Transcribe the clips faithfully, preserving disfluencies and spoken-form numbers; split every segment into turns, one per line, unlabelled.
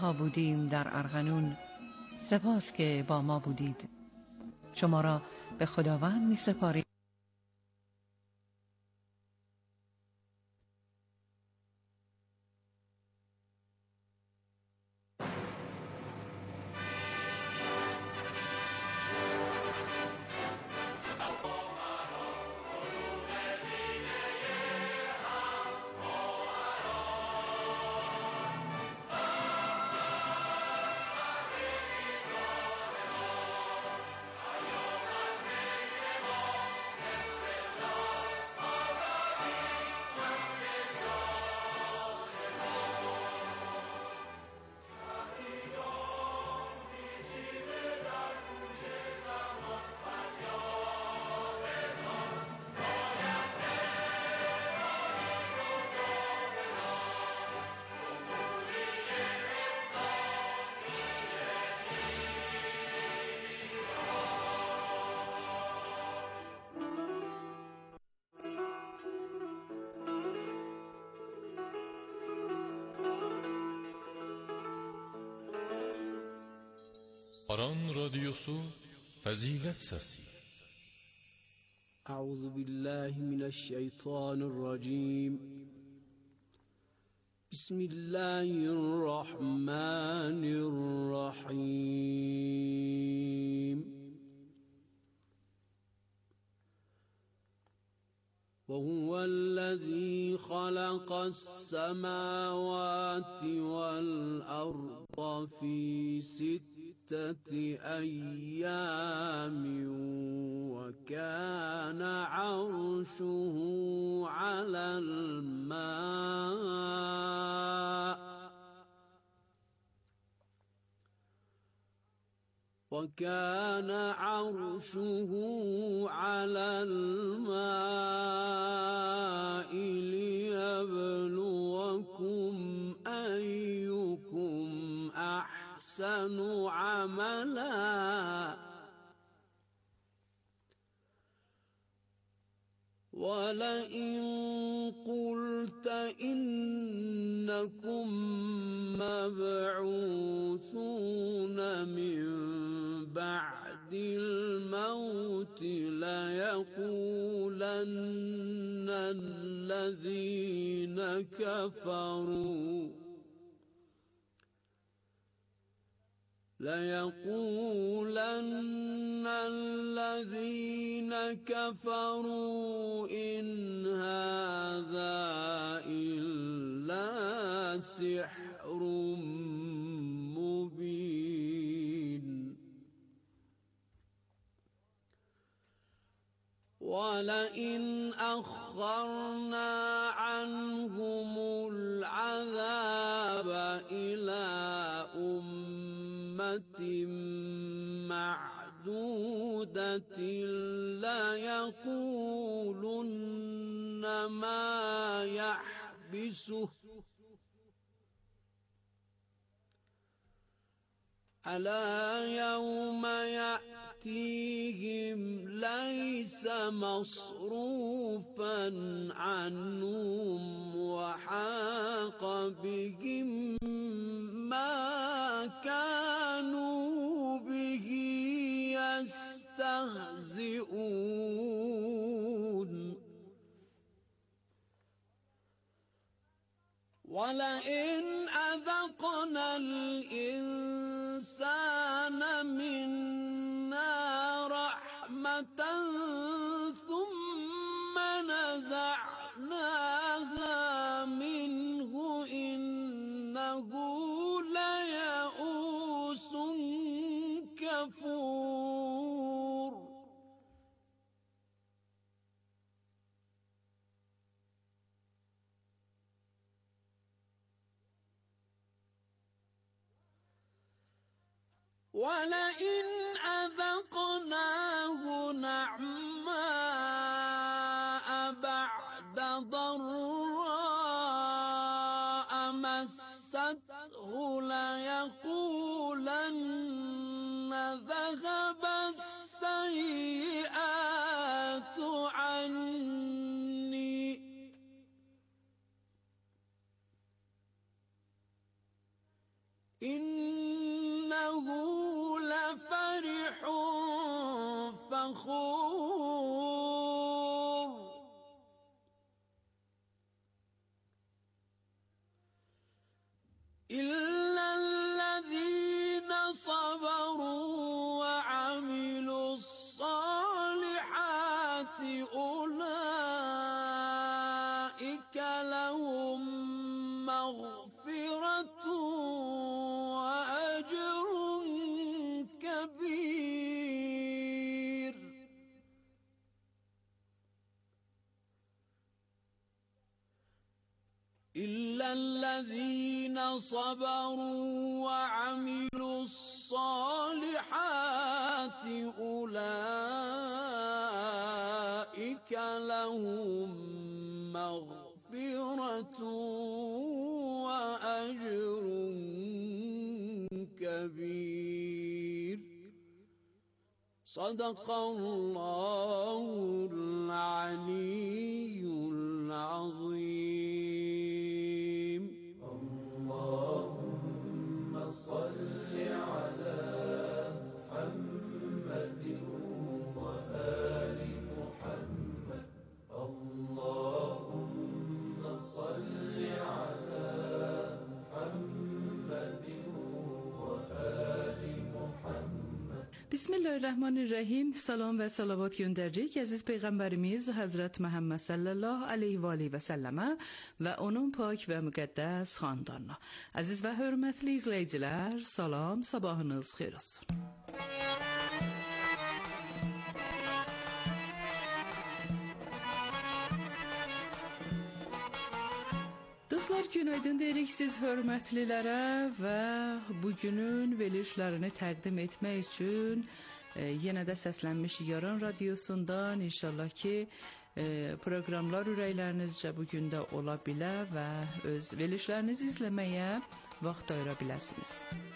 ها بودیم در ارغنون، سپاس که با ما بودید. شما را به خداوند می سپاریم.
Aran Radyosu Fazilet Sesi.
Euzu billahi mineşşeytanirracim. Bismillahirrahmanirrahim. وهو الذي خلق السماوات والأرض في ستة أيام وكان عرشه على الماء وكان عرشه على الماء ليبلوكم أيكم أحسن عملا ولئن قلت إنكم مبعوثون من بعد الموت ليقولن الذين كفروا ليقولن الذين كفروا إن هذا إلا سحر مبين ولئن أخرنا عنهم العذاب إلى أمة معدودة ليقولن ما يحبسه ألا يوم يأتيهم ليس مصروفا عنهم وحاق بهم ما كانوا به يستهزئون ولئن أذقنا الإنسان منا رحمة ثم نزعناها منه إنه ليئوس كفور ولئن أذقناه نعماء بعد ضراء مسته ليقولن ذهب السيئات عني إن إنه لفرح فخور إلا الذين صبروا وعملوا الصالحات أولئك لهم مغفرة وأجر كبير إلا الذين صبروا وعملوا الصالحات أولئك لهم مغفرة وأجر كبير صدق الله العلي العظيم. اللهم صل على محمد وآل محمد. اللهم صل على محمد وآل محمد.
بسم الله الرحمن الرحیم. سلام و صلوات gönderirik aziz peygamberimiz Hazret Muhammed sallallahu aleyhi ve aleyhi ve selleme ve onun pak ve müqəddəs xandanına. Aziz ve hörmətli izleyiciler, salam, sabahınız xeyir olsun. Dostlar, günaydın deyirik siz hörmətlilərə və bugünün verilişlərini təqdim etmək üçün e, yenə də səslənmiş Yaran Radiosundan inşallah ki e, proqramlar ürəklərinizcə bugün də ola bilər və öz verilişlərinizi izləməyə vaxt ayıra biləsiniz.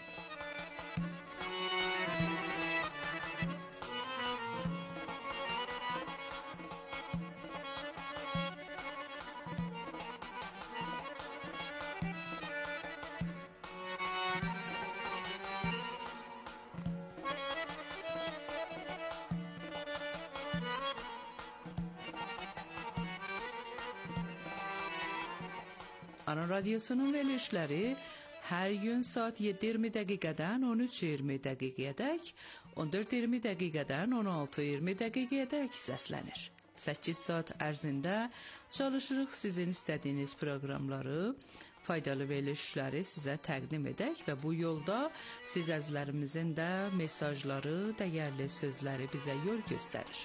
Aran Radyosu'nun verilişleri her gün saat yedi iyirmi dəqiqədən on üç iyirmi dəqiqəyədək, on dörd iyirmi dəqiqədən on altı iyirmi dəqiqəyədək səslənir. səkkiz saat ərzində çalışırıq sizin istədiyiniz proqramları, faydalı verilişləri sizə təqdim edək və bu yolda siz əzizlərimizin də mesajları, dəyərli sözləri bizə yol göstərir.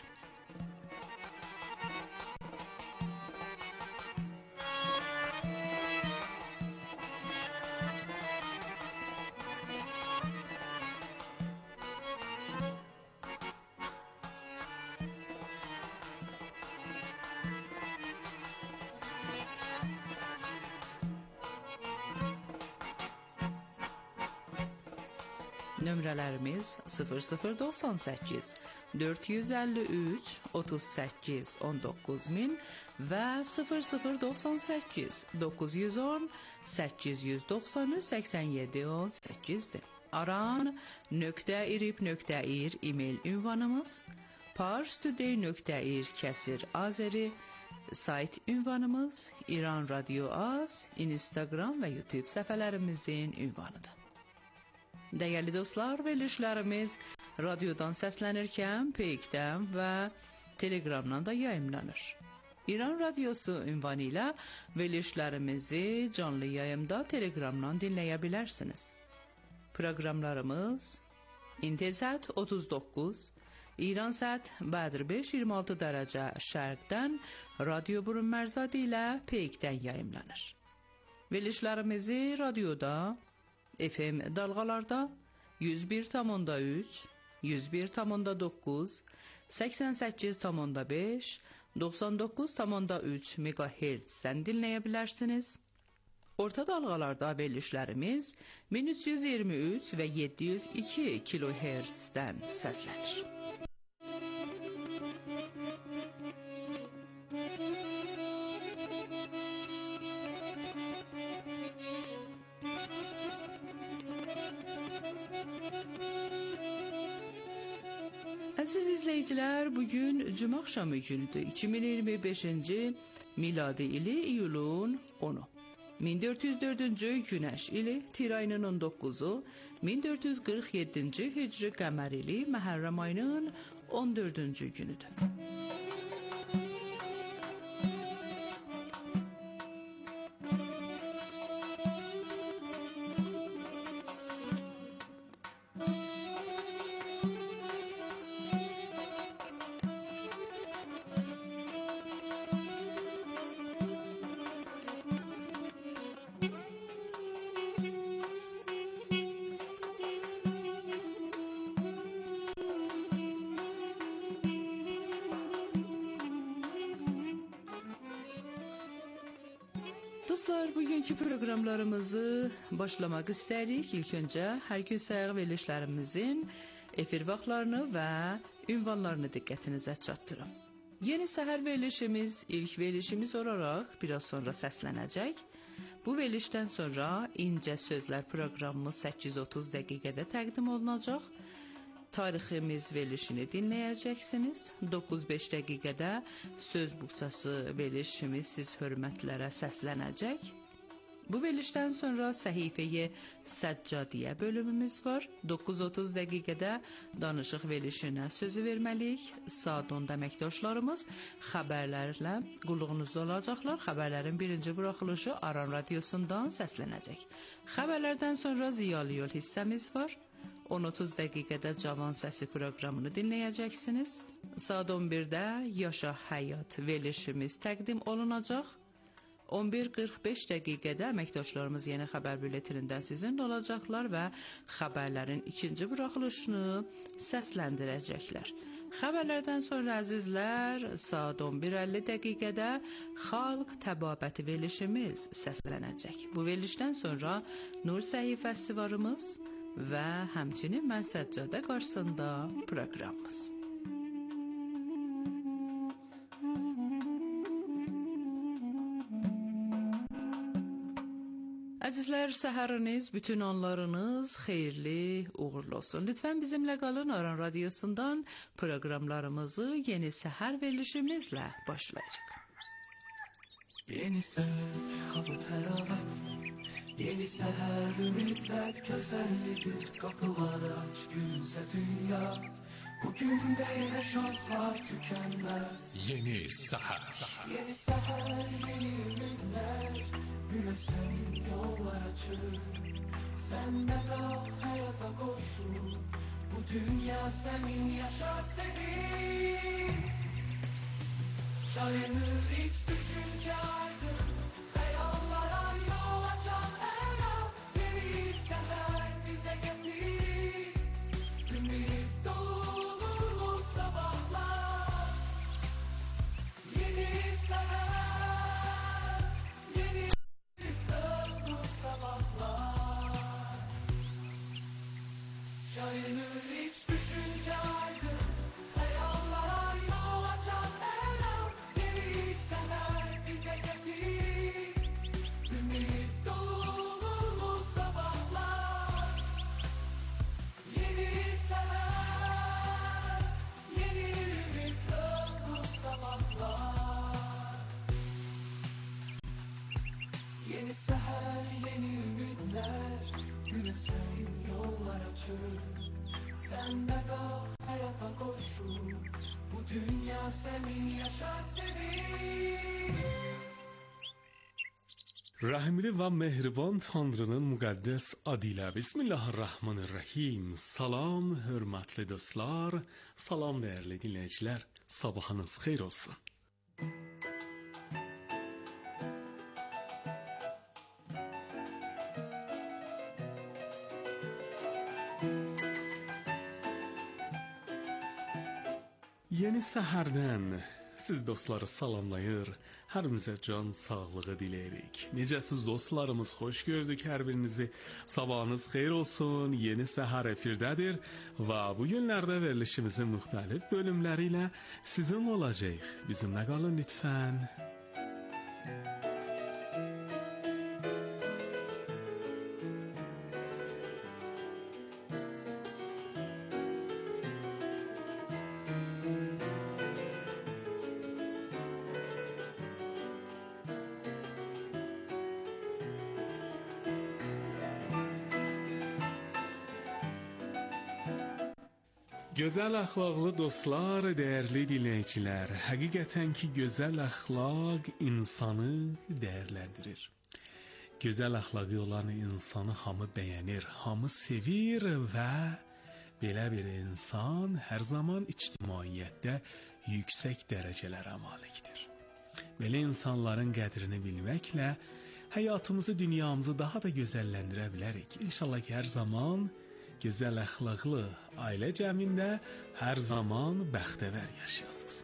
Nömrələrimiz sıfır sıfır doxsan səkkiz dörd yüz əlli üç otuz səkkiz on doqquz min və sıfır sıfır doxsan səkkiz doqquz yüz on səkkiz yüz doxsan üç səksən yeddi on səkkizdir. aran nöqtə irib nöqtə ir e-mail ünvanımız, parstoday nöqtə ir kəsir azeri sayt ünvanımız, İran Radio Az, Instagram və YouTube səhifələrimizin ünvanıdır. Dəyərli dostlar, verilişlərimiz radiodan səslənirkən Peykdən və Telegramdan da yayımlanır. İran Radiosu ünvanı ilə verilişlərimizi canlı yayımda Telegramdan dinləyə bilərsiniz. Proqramlarımız İntel saat otuz doqquz, İran saat Bədir beş iyirmi altı dərəcə şərqdən Radio Burun Mərzadi ilə Peykdən yayımlanır. Verilişlərimizi radioda F M dalğalarda yüz bir tam üç, yüz bir tam doqquz, səksən səkkiz tam beş, doxsan doqquz tam üç megahertzdən dinləyə bilərsiniz. Orta dalğalarda verilişlərimiz min üç yüz iyirmi üç və yeddi yüz iki kilohertzdən səslənir. Əziz izləyicilər, bugün cümə axşamı günüdür. iki min iyirmi beşinci miladi ili iyulun onu. min dörd yüz dördüncü Günəş ili Tir ayının on dokkuzu, min dörd yüz qırx yeddinci Hicri qəmər ili Məhərrəm ayının on dördüncü günüdür. Dostlar, bugünkü proqramlarımızı başlamaq istəyirik. İlk öncə hər gün sayıq verilişlərimizin efir vaxtlarını və ünvanlarını diqqətinizə çatdırım. Yeni səhər verilişimiz ilk verilişimiz olaraq biraz sonra səslənəcək. Bu verilişdən sonra incə sözlər proqramımız səkkiz otuz dəqiqədə təqdim olunacaq. Tariximiz verilişini dinləyəcəksiniz. doqquz beş dəqiqədə söz buksası verilişimiz siz hörmətlərə səslənəcək. Bu verilişdən sonra səhifəyə Səccadiyə bölümümüz var. doqquz otuz dəqiqədə danışıq verilişinə sözü verməliyik. Saat onda əməkdaşlarımız xəbərlərlə qulluğunuzda olacaqlar. Xəbərlərin birinci buraxılışı Aran radiosundan səslənəcək. Xəbərlərdən sonra Ziyalı yol hissəmiz var. on otuz dəqiqədə Cavan Səsi proqramını dinləyəcəksiniz. Saat on birdə Yaşa Həyat verilişimiz təqdim olunacaq. on bir qırx beş dəqiqədə əməkdaşlarımız yeni xəbər bülletinindən sizinlə olacaqlar və xəbərlərin ikinci buraxılışını səsləndirəcəklər. Xəbərlərdən sonra əzizlər, saat on bir əlli dəqiqədə Xalq Təbabəti verilişimiz səslənəcək. Bu verilişdən sonra Nur səhifəsi varımız və həmçinin Mən Səccadə qarşısında proqramımız. Əzizlər, səhəriniz, bütün anlarınız xeyirli, uğurlu olsun. Lütfən bizimlə qalın. Aran radiosundan proqramlarımızı yeni səhər verilişimizlə başlayacaq.
Yeni səhər, hava təravət, yeni səhər, ümidlər gözəllidir, qapılar aç, gülsə dünya. Bugün də yenə şanslar tükənməz.
Yeni səhər.
Yeni səhər, yeni ümidlər, günə sənin yollar açır. Sən də qalx həyata qoşul, bu dünya sənin, yaşa sevin. Şayanır hiç düşünce aydın, hayallara yol açan her an. Yeni sefer bize getir, ümit dolu sabahlar. Yeni sefer, yeni dolu sabahlar. Şayanır hiç düşünce aydın, hayallara yol açan her an. Yeni sefer bize getir, ümit dolu sabahlar. Yeni sefer, yeni ümit dolu sabahlar. Yeni seher, yeni ümitler, güne senin yollar açır. Sen de kalk hayata koşul, bu dünya senin, yaşa sevin.
Rəhimli və mehriban Tanrının müqəddəs adı ilə Bismillahirrahmanirrahim. Salam, hörmətli dostlar, salam dəyərli dinləyicilər, sabahınız xeyir olsun. Yeni səhərdən siz dostları salamlayır, hərimizə can sağlığı diləyirik. Necəsiz dostlarımız, xoş gördük hər birinizi. Sabahınız xeyir olsun, yeni səhər efirdədir və bu günlərdə verilişimizin müxtəlif bölümləri ilə sizin olacaq. Bizimlə qalın lütfən. Gözəl əxlaqlı dostlar, dəyərli dinləyicilər, həqiqətən ki, gözəl əxlaq insanı dəyərləndirir. Gözəl əxlaqı olan insanı hamı bəyənir, hamı sevir və belə bir insan hər zaman ictimaiyyətdə yüksək dərəcələrə malikdir. Belə insanların qədrini bilməklə həyatımızı, dünyamızı daha da gözəlləndirə bilərik. İnşallah ki, hər zaman gözəl əxlaqlı ailə cəmində hər zaman bəxtəvər yaşayasınız.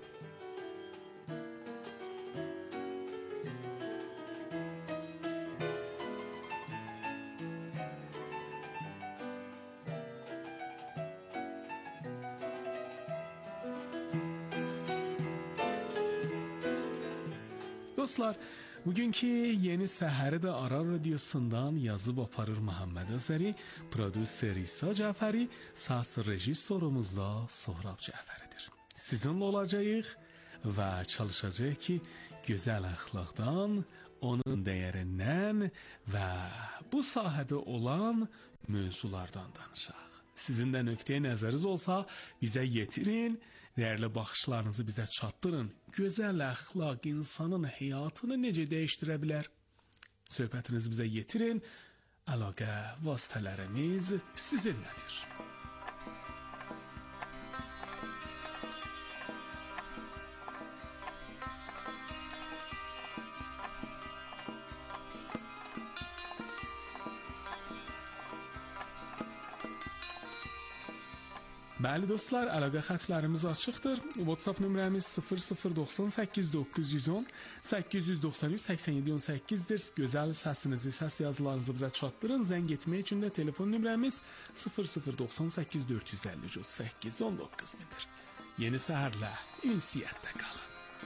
Dostlar, bugünkü yeni səhəri də Arar Radiosundan yazıb aparır Muhammed Azəri, prodüser İsa Cəfəri, səs rejissorumuz da Sohrab Cəfəridir. Sizinlə olacağıq və çalışacağıq ki, gözəl əxlaqdan, onun dəyərindən və bu sahədə olan mövzulardan danışaq. Sizin də nöqteyi nəzəriniz olsa, bizə yetirin, dəyərli baxışlarınızı bizə çatdırın. Gözəl əxlaq insanın həyatını necə dəyişdirə bilər? Söhbətinizi bizə yetirin. Əlaqə vasitələrimiz sizinlədir. Bəli dostlar, əlaqə xətlərimiz açıqdır. WhatsApp nömrəmiz sıfır sıfır doxsan səkkiz doqquz yüz on səkkiz yüz doxsan üç səksən yeddi on səkkizdir. Gözəl səsinizi, səs yazılarınızı bizə çatdırın. Zəng etmək üçün də telefon nömrəmiz sıfır sıfır doxsan səkkiz dörd yüz əlli üç otuz səkkiz on doqquz mindir. Yeni səhərlə ünsiyyətdə qalın.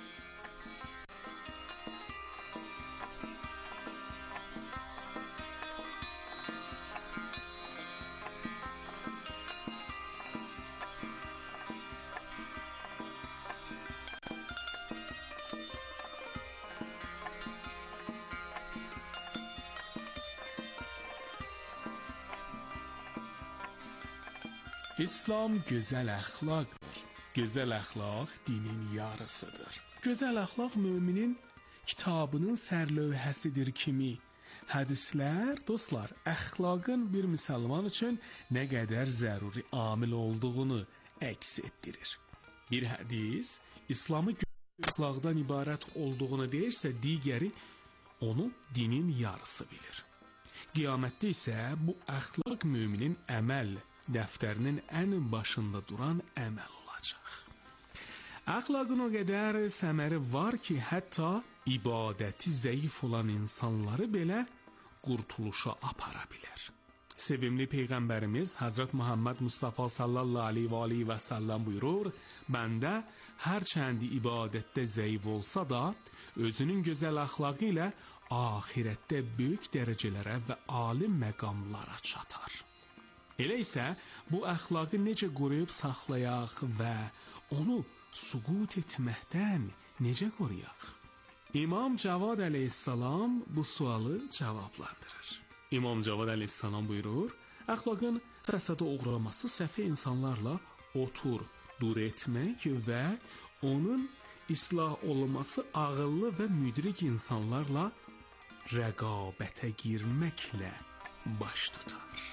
İslam gözəl əxlaqdır. Gözəl əxlaq dinin yarısıdır. Gözəl əxlaq müminin kitabının sərlövhəsidir kimi. Hədislər, dostlar, əxlaqın bir müsəlman üçün nə qədər zəruri amil olduğunu əks etdirir. Bir hədis İslamı gözəl əxlaqdan ibarət olduğunu deyirsə, digəri onu dinin yarısı bilir. Qiyamətdə isə bu əxlaq müminin əməl dəftərinin ən başında duran əməl olacaq. Əxlaqın o qədər səməri var ki, hətta ibadəti zəif olan insanları belə qurtuluşa apara bilər. Sevimli Peyğəmbərimiz Həzrət Muhammed Mustafa sallallahu aleyhi və aleyhi və səlləm buyurur, bəndə hərçəndi ibadətdə zəif olsa da, özünün gözəl əxlaqı ilə ahirətdə böyük dərəcələrə və ali məqamlara çatar. Elə isə bu əxlaqı necə qoruyub saxlayaq və onu suqut etməkdən necə qoruyaq? İmam Cavad əleyhissalam bu sualı cavablandırır. İmam Cavad əleyhissalam buyurur, əxlaqın fəsada uğraması səhv insanlarla otur, dur etmək və onun islah olunması ağıllı və müdrik insanlarla rəqabətə girməklə baş tutar.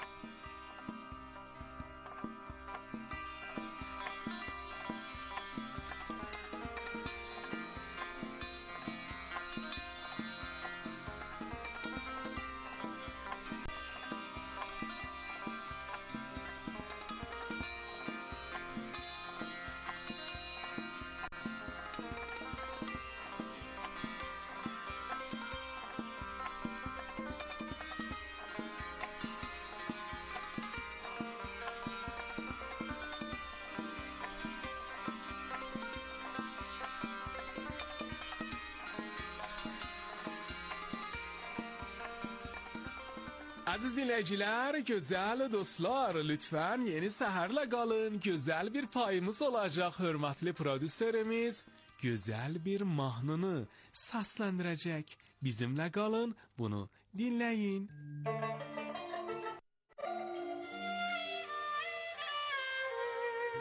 Aziz dinləyicilər, gözəl dostlar, lütfən yeni səhərlə qalın. Gözəl bir payımız olacaq. Hörmətli prodüserimiz gözəl bir mahnını səsləndirəcək. Bizimlə qalın, bunu dinləyin.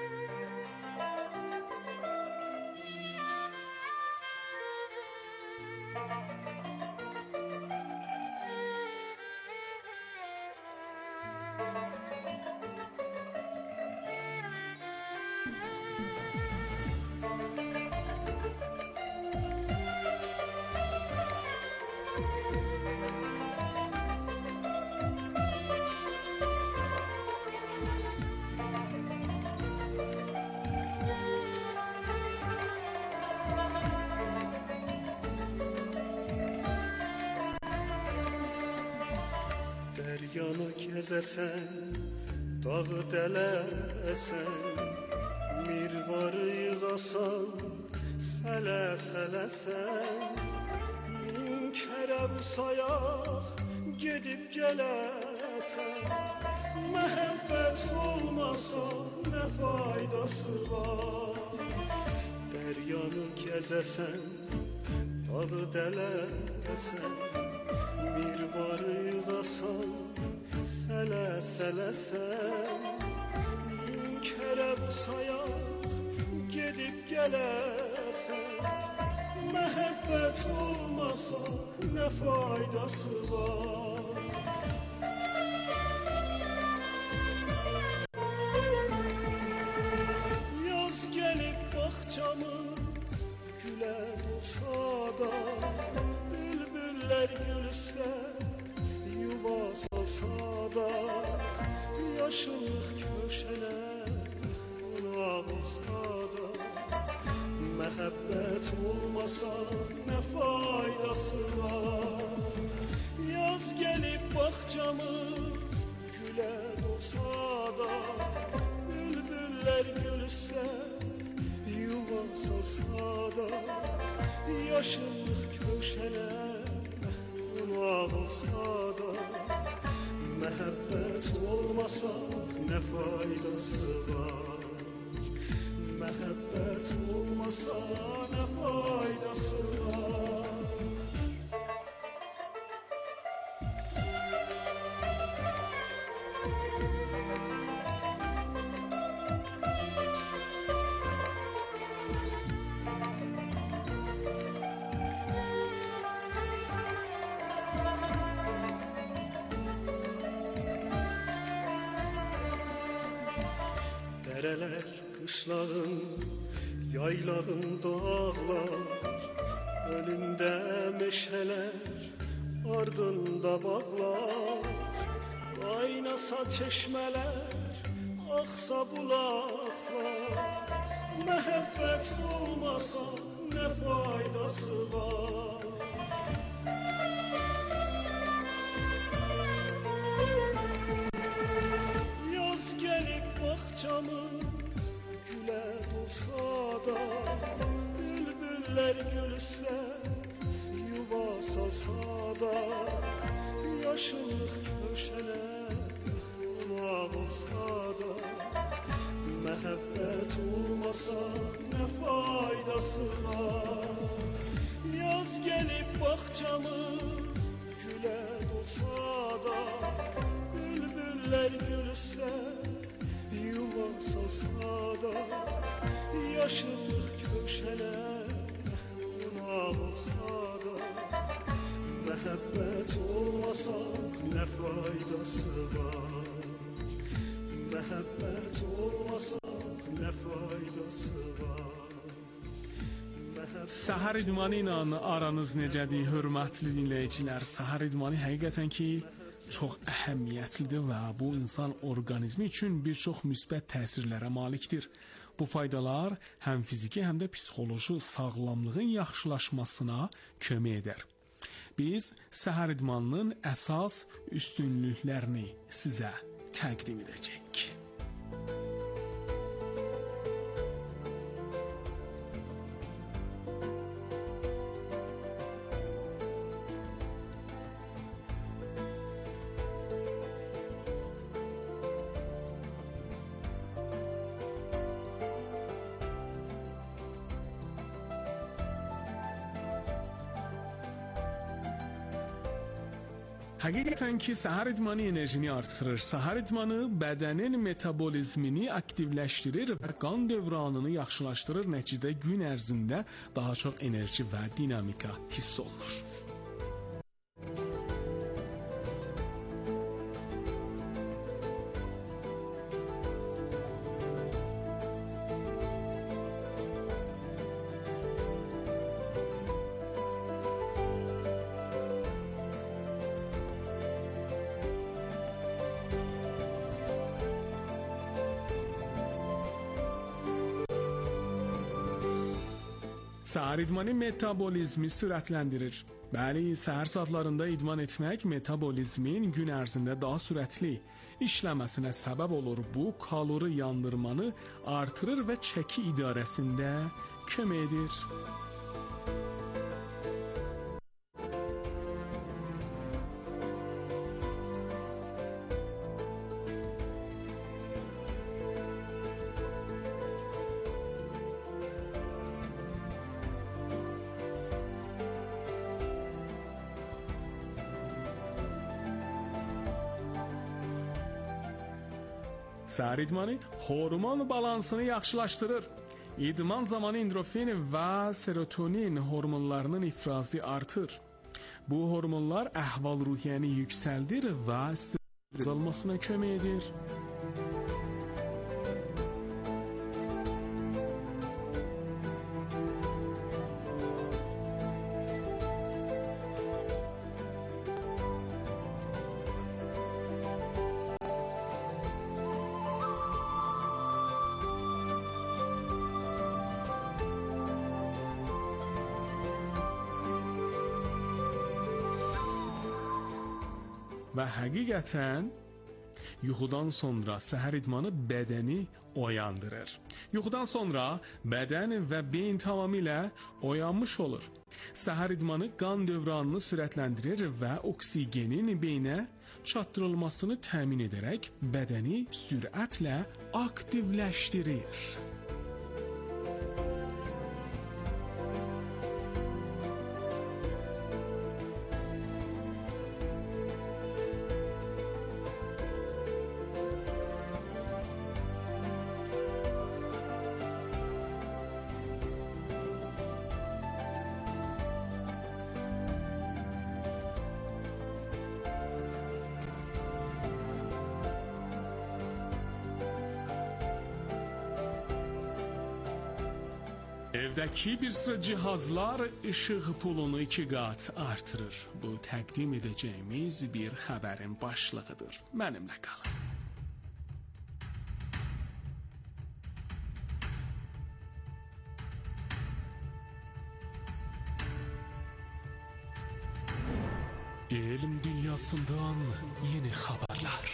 Yanı gezesen, dağı dələsən, mirvarı yığasan, sələ-sələsən, min kərə bu sayaq, gedib gələsən, məhəbbət olmasa, nə faydası var? Dəryanı gəzəsən, dağı dələsən, mirvarı yığasan, sələ-sələsən, min kərə bu sayaq, gedib gələsən, məhəbbət olmasa, nə faydası var? Yaz gəlib bağçamız gülə dolsa da, bülbüllər gülsə, yuva salsa da, yaşıllıq köşələr ona olsa da, məhəbbət olmasa nə faydası var? Yaz gəlib bağçamız gülə dolsa da, bülbüllər gülsə, yuva salsa da, yaşıllıq köşələr ona olsa da, məhəbbət olmasa nə faydası var? Məhəbbət olmasa nə faydası var? Dərələr, qışlağın, yaylağın dağlar, önündə meşələr, ardında bağlar, qaynasa çeşmələr, axsa bulaqlar, məhəbbət olmasa nə faydası var? Yaz gəlib bağçamız gülə dolsa da, bülbüllər gülsə, yuva salsa da, yaşıllıq köşələr ona olsa da, məhəbbət olmasa nə faydası var? Yaz gəlib bağçamız gülə dolsa da, bülbüllər gülsə, yuva salsa da, yaşıllıq köşələr ona olsa da, məhəbbət olmasa nə faydası var? Məhəbbət olmasa nə faydası var?
Səhər İdmanı ilə aranız necədir, hörmətli dinləyicilər? Səhər İdmanı həqiqətən ki, çox əhəmiyyətlidir və bu insan orqanizmi üçün bir çox müsbət təsirlərə malikdir. Bu faydalar həm fiziki, həm də psixoloji sağlamlığın yaxşılaşmasına kömək edər. Biz səhər idmanının əsas üstünlüklərini sizə təqdim edəcəyik. Həqiqətən ki, səhər idmanı enerjini artırır. Səhər idmanı bədənin metabolizmini aktivləşdirir və qan dövranını yaxşılaşdırır. Nəticədə gün ərzində daha çox enerji və dinamika hiss olunur. Səhər idmanı metabolizmi sürətləndirir. Bəli, səhər saatlarında idman etmək metabolizmin gün ərzində daha sürətli işləməsinə səbəb olur. Bu, kalori yandırmanı artırır və çəki idarəsində kömək edir. Səhər idmanı hormon balansını yaxşılaşdırır. İdman zamanı endorfin və serotonin hormonlarının ifrazı artır. Bu hormonlar əhval-ruhiyyəni yüksəldir və stres azalmasına kömək edir. Və həqiqətən yuxudan sonra səhər idmanı bədəni oyandırır. Yuxudan sonra bədən və beyin tamamilə oyanmış olur. Səhər idmanı qan dövranını sürətləndirir və oksigenin beyinə çatdırılmasını təmin edərək bədəni sürətlə aktivləşdirir. Evdəki bir sıra cihazlar işıq pulunu iki qat artırır. Bu təqdim edəcəyimiz bir xəbərin başlığıdır. Mənimlə qalın. Elm dünyasından yeni xəbərlər.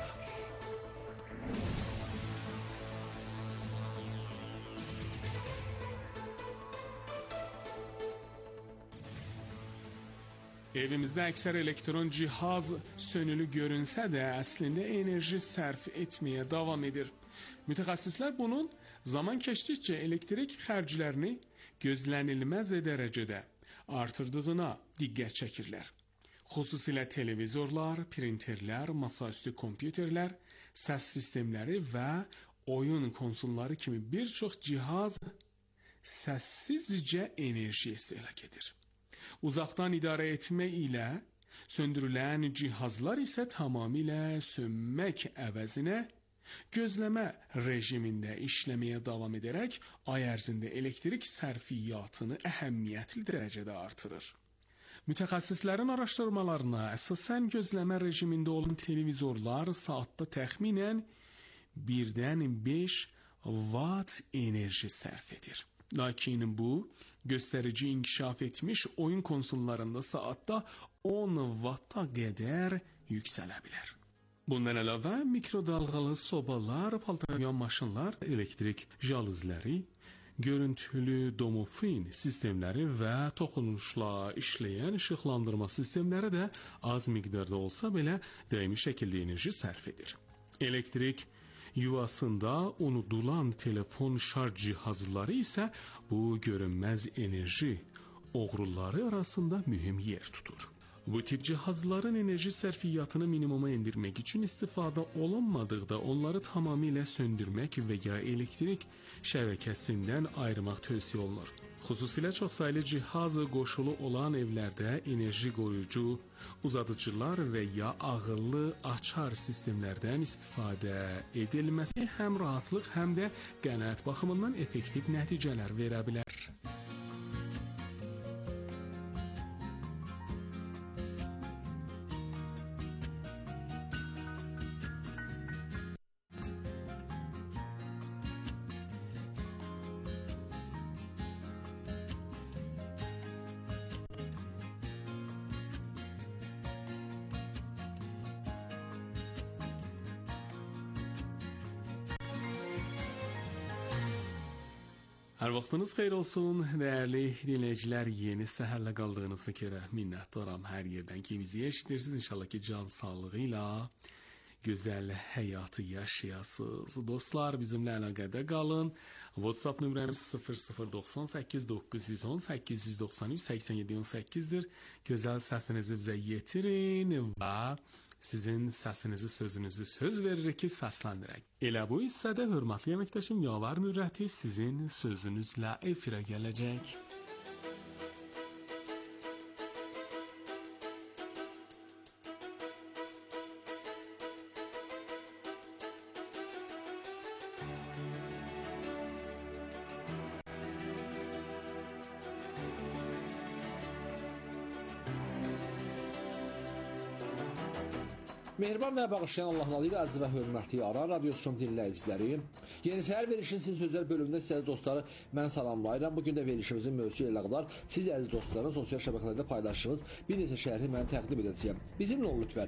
Evimizdə əksər elektron cihaz sönülü görünsə də, əslində enerji sərf etməyə davam edir. Mütəxəssislər bunun zaman keçdikcə elektrik xərclərini gözlənilməz dərəcədə artırdığına diqqət çəkirlər. Xüsusilə televizorlar, printerlər, masaüstü kompüterlər, səs sistemləri və oyun konsolları kimi bir çox cihaz səssizcə enerji istehlak edir. Uzaqdan idarə etmə ilə söndürülən cihazlar isə tamamilə sönmək əvəzinə gözləmə rejimində işləməyə davam edərək ay ərzində elektrik sərfiyyatını əhəmiyyətli dərəcədə artırır. Mütəxəssislərin araşdırmalarına əsasən gözləmə rejimində olan televizorlar saatda təxminən birdən beş watt enerji sərf edir. Lakin bu, göstərici inkişaf etmiş oyun konsollarında saatda on watta qədər yüksələ bilər. Bundan əlavə, mikrodalğalı sobalar, paltaryan maşınlar, elektrik jaluzləri, görüntülü domofon sistemləri və toxunuşla işləyən işıqlandırma sistemləri də az miqdarda olsa belə daimi şəkildə enerji sərf edir. Elektrik yuvasında unudulan telefon şarj cihazları isə bu görünməz enerji oğruları arasında mühüm yer tutur. Bu tip cihazların enerji sərfiyyatını minimuma endirmək üçün istifadə olunmadıqda onları tamamilə söndürmək və ya elektrik şəbəkəsindən ayırmaq tövsiyə olunur. Xüsusilə çoxsaylı cihaz qoşulu olan evlərdə enerji qoruyucu, uzadıcılar və ya ağıllı açar sistemlərdən istifadə edilməsi həm rahatlıq, həm də qənaət baxımından effektiv nəticələr verə bilər. Hər vaxtınız xeyir olsun, dəyərli dinləyicilər. Yeni səhərlə qaldığınıza görə minnətdaram hər yerdən ki bizi eşidirsiniz. İnşallah ki can sağlığı ilə gözəl həyatı yaşayasınız. Dostlar, bizimlə əlaqədə qalın. WhatsApp nömrəmiz sıfır sıfır doxsan səkkiz doqquz yüz on səkkiz yüz doxsan üç səksən yeddi on səkkizdir. Gözəl səsinizi bizə yetirin və sizin səsinizi, sözünüzü söz veririk ki, səsləndirək. Elə bu hissədə hörmətli əməkdaşım Yavar Mürrəti sizin sözünüzlə efirə gələcək.
Mehriban və bağışlayan Allahın adı ilə əziz və hörmətli Aran Radiosunun dinləyiciləri. Yeni səhər verilişin sizin sözlər bölümündə sizə dostları mən salamlayıram. Bugün də verilişimizin mövzusu ilə qədər siz əziz dostların sosial şəbəkələrdə paylaşdığınız bir neçə şərhi mən təqdim edəcəyəm. Bizimlə olun lütfən.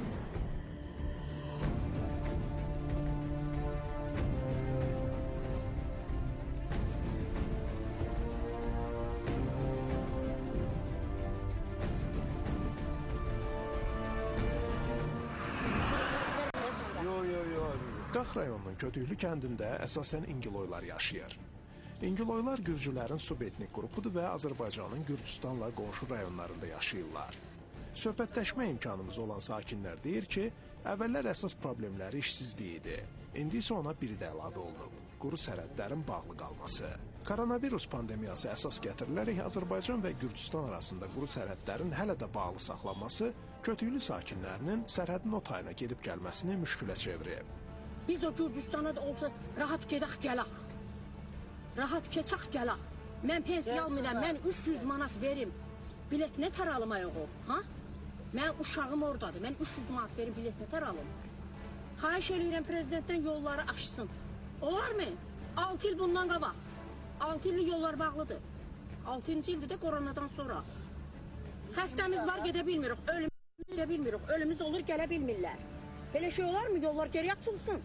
Qax rayonunun Kötüklü kəndində əsasən İngiloylar yaşayır. İngiloylar Gürcülərin subetnik qrupudur və Azərbaycanın Gürcüstanla qonşu rayonlarında yaşayırlar. Söhbətləşmə imkanımız olan sakinlər deyir ki, əvvəllər əsas problemləri işsizlik idi. İndi isə ona biri də əlavə olunub: quru sərhədlərin bağlı qalması. Koronavirus pandemiyası əsas gətirilərək Azərbaycan və Gürcüstan arasında quru sərhədlərin hələ də bağlı saxlanması Kötüklü sakinlərinin sərhədin o tayına gedib gəlməsini müşkülə çevirib.
Biz o Gürcüstana da olsa rahat gedək gələk. Rahat keçək gələk. Mən pensiya almıram, mən üç yüz manat verim. Bilet nə tər almayıq o, ha? Mən uşağım oradadır, mən üç yüz manat verim, bilet nə tər alım? Xahiş edirəm prezidentdən yolları açsın. Olar mı? altı il bundan qabaq. altı illik yollar bağlıdır. altıncı ildir də koronadan sonra. Xəstəmiz var, gedə bilmirik, ölüm gedə bilmirik, ölümümüz olur, gələ bilmirlər. Belə şey olar mı? Yollar geri açılsın.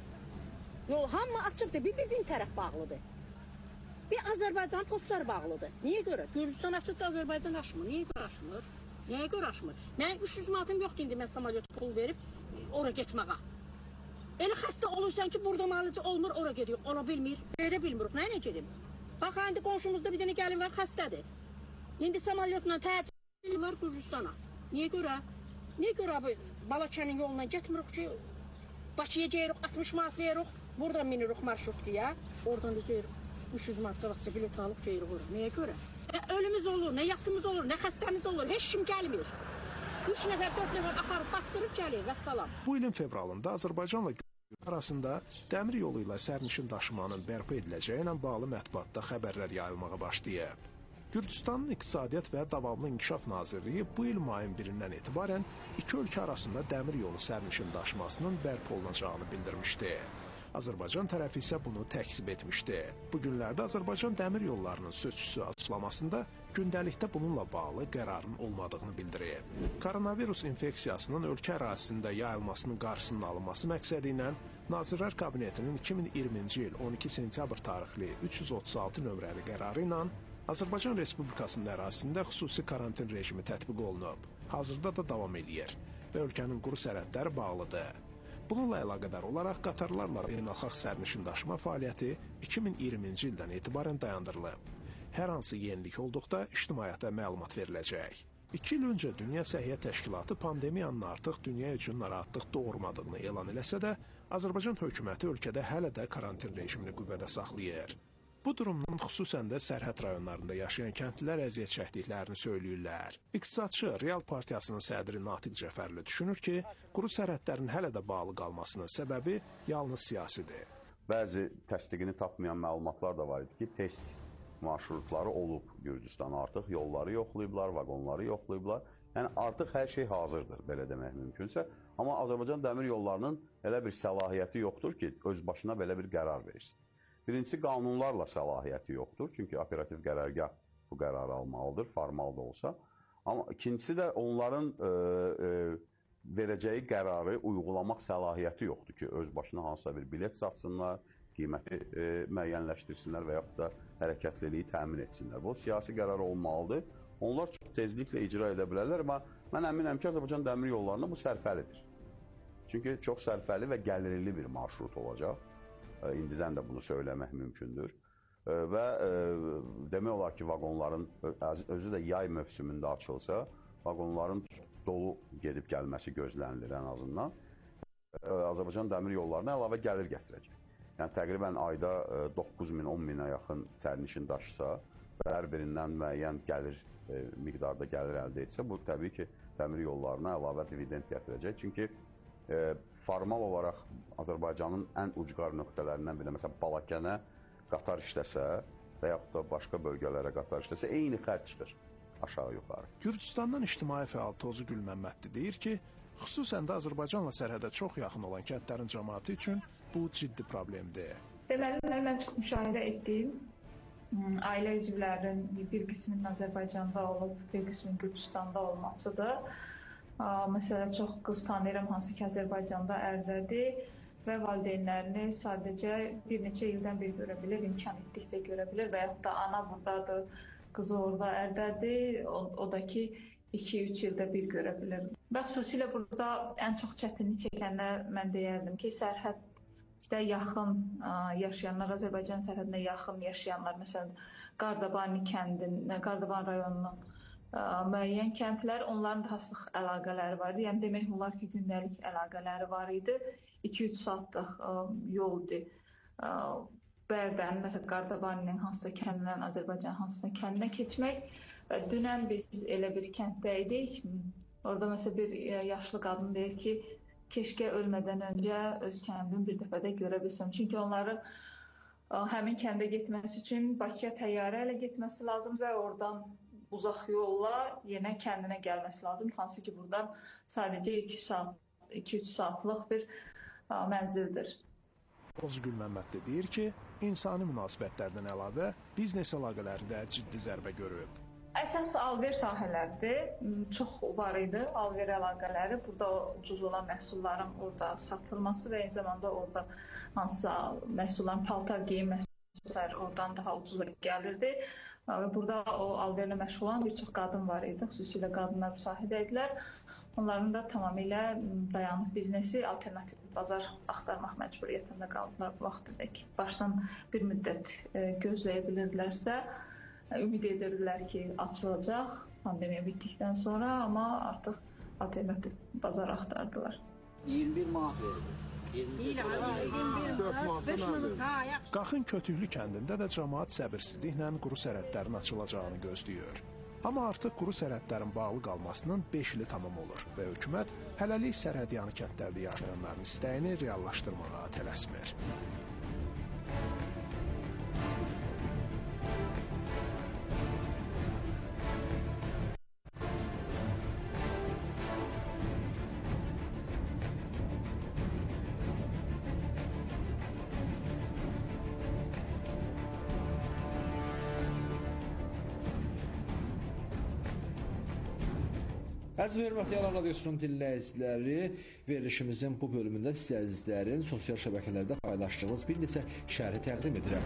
Yol hamı açıqdır, bir bizim tərəf bağlıdır. Bir Azərbaycan postlar bağlıdır. Niyə görə? Gürcüstan açıqdır, Azərbaycan açmır. Niyə görə açmır? Niyə görə açmır? Mən üç yüz manatım yoxdur indi, mən samolyot pul verib ora getməyə. Elə xəstə olursan ki, burada malıcı olmur, ora gediyor. Ola bilmir, verə bilmirik. Nə ilə gedim? Bax, indi qonşumuzda bir dənə gəlin var, xəstədir. İndi samolyotla təcillər Gürcüstana. Niyə görə? Niyə görə abi Balakənin yolundan getmirik ki, Bakıya geyirik, altmış manat veririk, buradan minirik marşrutluya, oradan da geyirik, üç yüz manat qabaqca bilet alıb geyirik oraya. Niyə görə? Nə ölümüz olur, nə yaxsımız olur, nə xəstəmiz olur, heç kim gəlmir. üç nəfər, dörd nəfər aparıb bastırıb gəlir, vəssalam.
Bu ilin fevralında Azərbaycanla Gürcüstan arasında dəmir yolu ilə sərnişin daşımanın bərpa ediləcəyi ilə bağlı mətbuatda xəbərlər yayılmağa başlayıb. Gürcüstanın İqtisadiyyat və Davamlı İnkişaf Nazirliyi bu il mayın birindən etibarən iki ölkə arasında dəmir yolu sərnişin daşımasının bərpa olunacağını bildirmişdi. Azərbaycan tərəfi isə bunu təkzib etmişdi. Bu günlərdə Azərbaycan dəmir yollarının sözçüsü açıqlamasında gündəlikdə bununla bağlı qərarın olmadığını bildirib. Koronavirus infeksiyasının ölkə ərazisində yayılmasının qarşısının alınması məqsədi ilə Nazirlər Kabinetinin iki min iyirminci il on iki sentyabr tarixli üç yüz otuz altı nömrəli qərarı ilə Azərbaycan Respublikasının ərazisində xüsusi karantin rejimi tətbiq olunub. Hazırda da davam edir və ölkənin quru sərhədləri bağlıdır. Bununla əlaqədar olaraq qatarlarla beynəlxalq sərnişin daşıma fəaliyyəti iki min iyirminci ildən etibarən dayandırılıb. Hər hansı yenilik olduqda ictimaiyyətə məlumat veriləcək. İki il öncə Dünya Səhiyyə Təşkilatı pandemiyanın artıq dünya üçün narahatlıq doğurmadığını elan eləsə də, Azərbaycan hökuməti ölkədə hələ də karantin rejimini qüvvədə saxlayır. Bu durumdan xüsusən də sərhəd rayonlarında yaşayan kəndlilər əziyyət çəkdiklərini söyləyirlər. İqtisadçı Real Partiyasının sədri Natiq Cəfərli düşünür ki, quru sərhədlərin hələ də bağlı qalmasının səbəbi yalnız siyasidir.
Bəzi təsdiqini tapmayan məlumatlar da var idi ki, test marşrutları olub Gürcüstan, artıq yolları yoxlayıblar, vaqonları yoxlayıblar. Yəni artıq hər şey hazırdır, belə demək mümkünsə. Amma Azərbaycan Dəmir Yollarının elə bir səlahiyyəti yoxdur ki, öz başına belə bir qərar versin. Birincisi, qanunlarla səlahiyyəti yoxdur, çünki operativ qərargah bu qərarı almalıdır, formal da olsa. Amma ikincisi də onların e, e, verəcəyi qərarı uygulamaq səlahiyyəti yoxdur ki, öz başına hansısa bir bilet satsınlar, qiyməti e, müəyyənləşdirsinlər və yaxud da hərəkətliliyi təmin etsinlər. Bu, siyasi qərar olmalıdır. Onlar çox tezliklə icra edə bilərlər, amma mən əminəm ki, Azərbaycan Dəmir Yollarına bu sərfəlidir. Çünki çox sərfəli və gəlirli bir marşrut olacaq. İndidən də bunu söyləmək mümkündür. Və e, demək olar ki, vaqonların özü də yay mövsümündə açılsa, vaqonların dolu gedib gəlməsi gözlənilir ən azından. Azərbaycan Dəmir Yollarına əlavə gəlir gətirəcək. Yəni təqribən ayda doqquz min on minə yaxın sərnişin daşısa və hər birindən müəyyən gəlir e, miqdarda gəlir əldə etsə, bu təbii ki, dəmir yollarına əlavə dividend gətirəcək. Çünki e, formal olaraq Azərbaycanın ən ucqar nöqtələrindən biri, məsələn, Balakənə qatar işləsə və yaxud da başqa bölgələrə qatar işləsə, eyni xərc çıxır aşağı-yuxarı.
Gürcüstandan ictimai fəal Tozu Gülməmmədli deyir ki, xüsusən də Azərbaycanla sərhədə çox yaxın olan kəndlərin cəmaatı üçün bu ciddi problemdir.
Deməli, mən çox müşahidə etdim. Ailə üzvlərinin bir qisminin Azərbaycanda olub, bir qisminin Gürcüstanda olmasıdır. Məsələn, çox qız tanıyıram, hansı ki, Azərbaycanda ərdədir və valideynlərini sadəcə bir neçə ildən bir görə bilir, imkan etdikcə görə bilir və yaxud da ana buradadır, qızı orada ərdədir, o, o da ki, iki üç ildə bir görə bilir. Və xüsusilə burada ən çox çətinlik çəkənlər mən deyərdim ki, sərhəddə yaxın yaşayanlar, Azərbaycan sərhədinə yaxın yaşayanlar, məsələn, Qardabani kəndin, Qardaban rayonunun müəyyən kəndlər, onların daha sıx əlaqələri var idi. Yəni demək olar ki, gündəlik əlaqələri var idi. iki üç saatlıq yoldur. Bərdənin, məsələn, Qardabaninin hansısa kəndindən Azərbaycan hansısa kəndinə keçmək. Dünən biz elə bir kənddə idik. Orada məsələn bir yaşlı qadın deyir ki, keşkə ölmədən öncə öz kəndimi bir dəfədə görə bilsəm. Çünki onların həmin kəndə getməsi üçün Bakıya təyyarə ilə getməsi lazım və oradan uzaq yolla yenə kəndinə gəlməsi lazım. Hansı ki, buradan sadəcə iki üç saatlıq bir mənzildir.
Tozu Gülməmmədli deyir ki, insani münasibətlərdən əlavə biznes əlaqələrində ciddi zərbə görüb.
Əsas alver sahələrdir. Çox var idi alver əlaqələri. Burada ucuz olan məhsulların orada satılması və eyni zamanda orada hansısa məhsulların, paltar geyim məhsulları oradan daha ucuz gəlirdi. Və burada o alverlə məşğul olan bir çox qadın var idi. Xüsusilə qadınlar müsahidə edilər. Onların da tamamilə dayanıq biznesi, alternativ bazar axtarmaq məcburiyyətində qaldılar bu vaxtadək. Başdan bir müddət gözləyə bilirdilərsə, ümid edirdilər ki, açılacaq pandemiya bitdikdən sonra, amma artıq alternativ bazar axtardılar.
iyirmi bir manat verildi.
Qaxın Kötüklü kəndində də cəmaat səbirsizliklə quru sərhədlərin açılacağını gözləyir. Amma artıq quru sərhədlərin bağlı qalmasının beş ili tamam olur və hökumət hələlik sərhədyanı kəndlərdə yaşayanların istəyini reallaşdırmağa tələsmir.
Əziz və hörmətli Alan Radiosunun dinləyiciləri, verilişimizin bu bölümündə sizlərin sosial şəbəkələrdə paylaşdığımız bir neçə şərhi təqdim edirəm.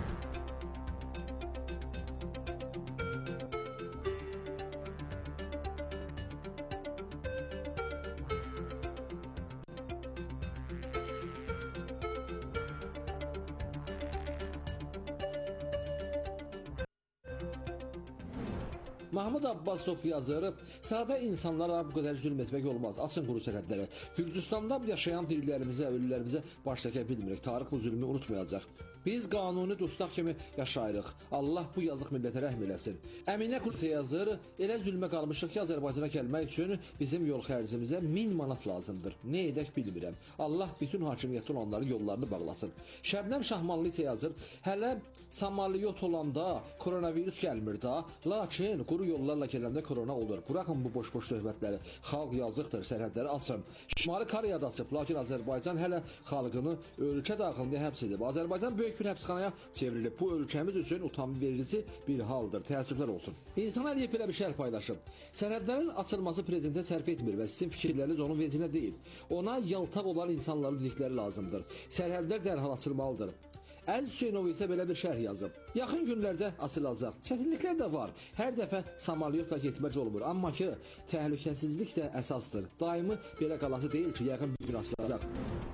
Mahmud Abbasov yazır, sadə insanlara bu qədər zülm etmək olmaz. Açın quru sərhədləri. Gürcüstanda yaşayan dirilərimizə, ölülərimizə baş çəkə bilmirik. Tarix bu zülmü unutmayacaq. Biz qanuni dustaq kimi yaşayırıq. Allah bu yazıq millətə rəhm eləsin. Əminə Qursi yazır, elə zülmə qalmışıq ki, Azərbaycana gəlmək üçün bizim yol xərcimizə min manat lazımdır. Nə edək bilmirəm. Allah bütün hakimiyyətli olanların yollarını bağlasın. Şəbnəm Şahmanlı isə yazır, hələ Samaliyot olanda koronavirus gəlmir da, lakin quru yollarla gələndə korona olur. Buraxın bu boş-boş söhbətləri. Xalq yazıqdır, sərhədləri açın. Şimali Koreyada açıb, lakin Azərbaycan hələ xalqını ölkə daxilində həbs edib. Azərbaycan böyük bir həbsxanaya çevrilib. Bu ölkəmiz üçün utanma verici bir haldır. Təəssüflər olsun. İnsan Əliyev belə bir şərh paylaşıb. Sərhədlərin açılması prezidentə sərf etmir və sizin fikirləriniz onun vecinə deyil. Ona yaltaq olan insanların dedikləri lazımdır. Sərhədlər dərhal açılmalıdır. Əziz Hüseynov isə belə bir şərh yazıb. Yaxın günlərdə açılacaq. Çətinliklər də var. Hər dəfə samolyotla getmək olmur. Amma ki, təhlükəsizlik də əsasdır. Daimi belə qalası deyil ki, yaxın bir gün açılacaq.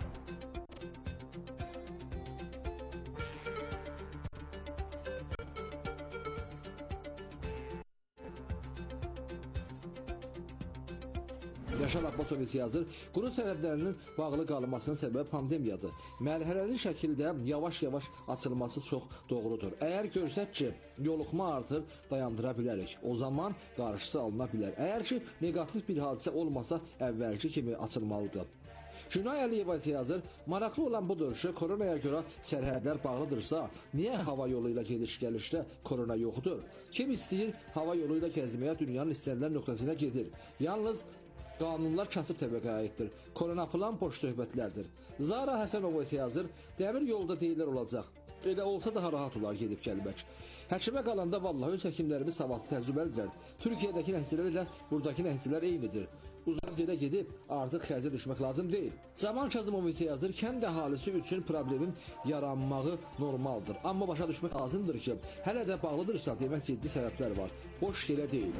Yaşar Abbasov isə yazır, quru sərhədlərinin bağlı qalmasının səbəbi pandemiyadır. Mərhələli şəkildə yavaş-yavaş açılması çox doğrudur. Əgər görsək ki, yoluxma artır, dayandıra bilərik. O zaman qarşısı alına bilər. Əgər ki, negativ bir hadisə olmasa, əvvəlki kimi açılmalıdır. Günay Əliyeva isə yazır, maraqlı olan budur ki, koronaya görə sərhədlər bağlıdırsa, niyə hava yolu ilə gediş-gəlişdə korona yoxdur? Kim istəyir, hava yolu ilə gəzməyə dünyanın istənilən nöqtəsinə gedir. Yalnız qanunlar kasıb təbəqəyə aiddir. Korona filan boş söhbətlərdir. Zara Həsənova isə yazır, dəmir yolda deyilər olacaq. Elə olsa daha rahat olar gedib gəlmək. Həkimə qalanda vallahi öz həkimlərimiz savadlı təcrübəlidirlər. Türkiyədəki nəticələr ilə buradakı nəticələr eynidir. Uzaq yerə gedib artıq xərcə düşmək lazım deyil. Zaman Kazımov isə yazır, kənd əhalisi üçün problemin yaranmağı normaldır. Amma başa düşmək lazımdır ki, hələ də bağlıdırsa demək ciddi səbəblər var. Boş yerə deyil.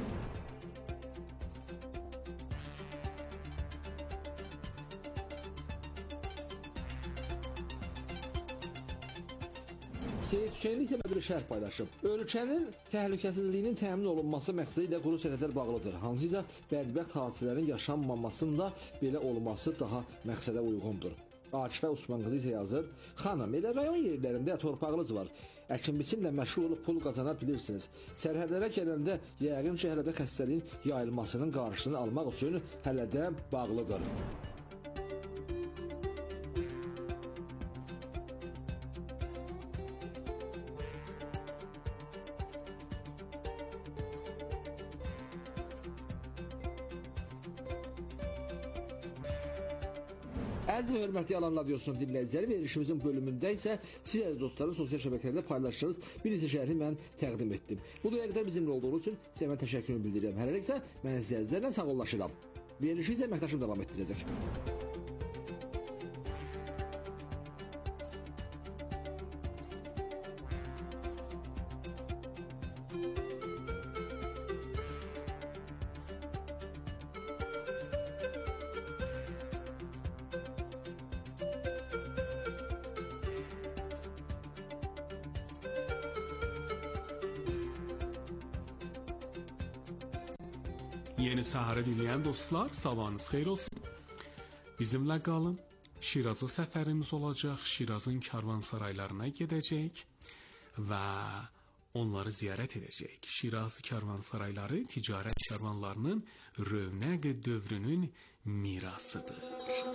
Seyid Hüseynli isə bir şərh paylaşıb. Ölkənin təhlükəsizliyinin təmin olunması məqsədi ilə quru sərhədlər bağlıdır. Hansıca bədbəxt hadisələrin yaşanmamasında belə olması daha məqsədə uyğundur. Akifə Osman qızı isə yazır, xanım, elə rayon yerlərində torpağınız var. Əkin biçimlə məşğul olub pul qazana bilirsiniz. Sərhədlərə gələndə yəqin ki, hələ də xəstəliyin yayılmasının qarşısını almaq üçün hələ də bağlıdır. Əziz və hörmətli Alan Radiosunun dinləyiciləri, verilişimizin bölümündə isə siz əziz dostların sosial şəbəkələrdə paylaşdığınız bir neçə şərhi mən təqdim etdim. Bu dəqiqə qədər bizimlə olduğunuz üçün sizə mən təşəkkürümü bildirirəm. Hələlik isə mən sizlərlə sağollaşıram. Verilişi isə əməkdaşım davam etdirəcək.
Yeni Səhəri dinləyən dostlar, sabahınız xeyir olsun. Bizimlə qalın. Şiraza səfərimiz olacaq. Şirazın karvansaraylarına gedəcəyik və onları ziyarət edəcəyik. Şiraz karvansarayları ticarət karvanlarının rövnəq dövrünün mirasıdır.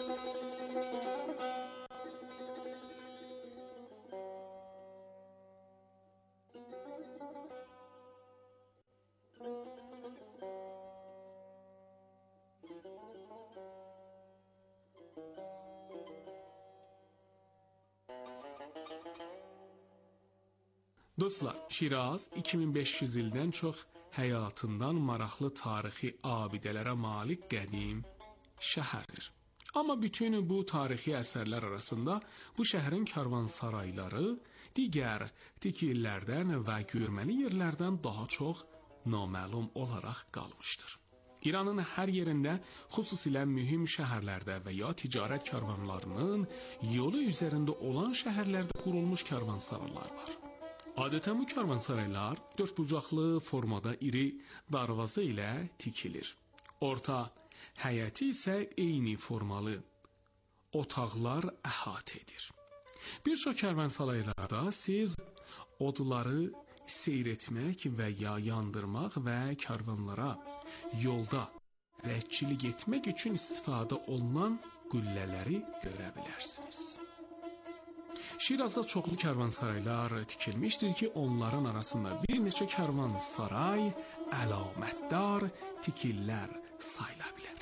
Dostlar, Şiraz iki min beş yüz ildən çox həyatından maraqlı tarixi abidələrə malik qədim şəhərdir. Amma bütün bu tarixi əsərlər arasında bu şəhərin karvansarayları digər tikillərdən və görməli yerlərdən daha çox naməlum olaraq qalmışdır. İranın hər yerində, xüsusilə mühüm şəhərlərdə və ya ticarət karvanlarının yolu üzərində olan şəhərlərdə qurulmuş karvansaraylar var. Adətən bu karvansaraylar dördbucaqlı formada iri darvaza ilə tikilir. Orta həyəti isə eyni formalı otaqlar əhatə edir. Bir çox karvansaraylarda siz odları seyr etmək və ya yandırmaq və karvanlara yolda rəhçilik etmək üçün istifadə olunan qüllələri görə bilərsiniz. Şirazda çoxlu karvansaraylar tikilmişdir ki, onların arasında bir neçə karvansaray əlamətdar tikillər sayıla bilər.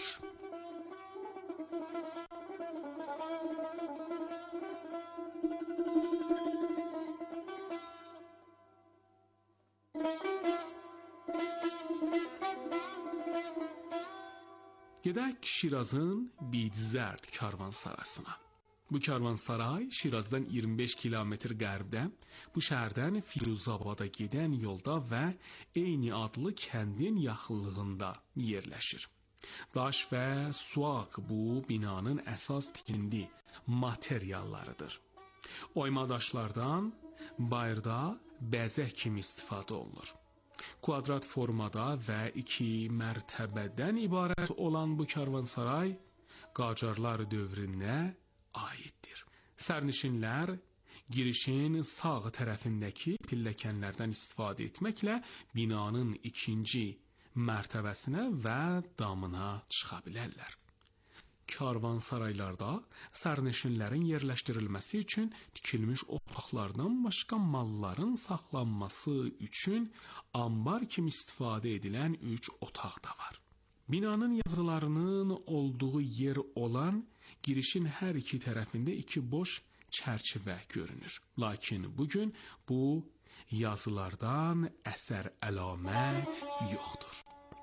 Gedək Şirazın Bidzərd karvansarasına. Bu karvansaray Şirazdan iyirmi beş kilometr qərbdə, bu şəhərdən Firuzabada gedən yolda və eyni adlı kəndin yaxınlığında yerləşir. Daş və suaq bu binanın əsas tikindi materiallarıdır. Oyma daşlardan bayırda bəzək kimi istifadə olunur. Kvadrat formada və iki mərtəbədən ibarət olan bu karvansaray Qacarlar dövrünə aiddir. Sərnişinlər girişin sağ tərəfindəki pilləkənlərdən istifadə etməklə binanın ikinci mərtəbəsinə və damına çıxa bilərlər. Karvansaraylarda sərnişinlərin yerləşdirilməsi üçün tikilmiş otaqlardan başqa malların saxlanması üçün ambar kimi istifadə edilən üç otaq da var. Binanın yazılarının olduğu yer olan girişin hər iki tərəfində iki boş çərçivə görünür. Lakin bugün bu yazılardan əsər əlamət yoxdur.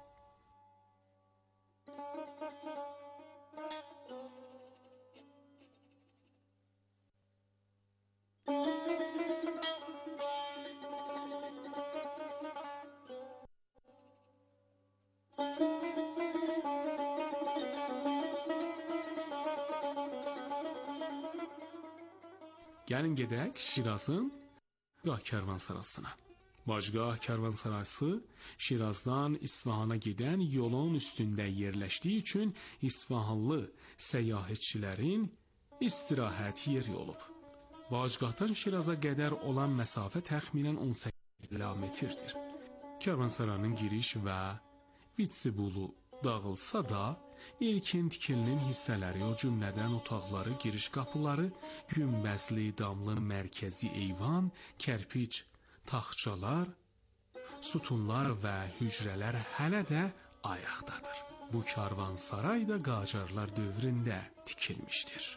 Gəlin gedək Şirazın Bacgah karvansarasına. Bacgah karvansarası Şirazdan İsfahana gedən yolun üstündə yerləşdiyi üçün İsfahanlı səyyahçilərin istirahət yeri olub. Bacgahdan Şiraza qədər olan məsafə təxminən on səkkiz kilometrdir. Karvansaranın giriş və vestibulu dağılsa da, ilkin tikilinin hissələri, o cümlədən otaqları, giriş qapıları, günbəzli damlı mərkəzi eyvan, kərpic, taxçalar, sütunlar və hücrələr hələ də ayaqdadır. Bu karvansaray da Qacarlar dövründə tikilmişdir.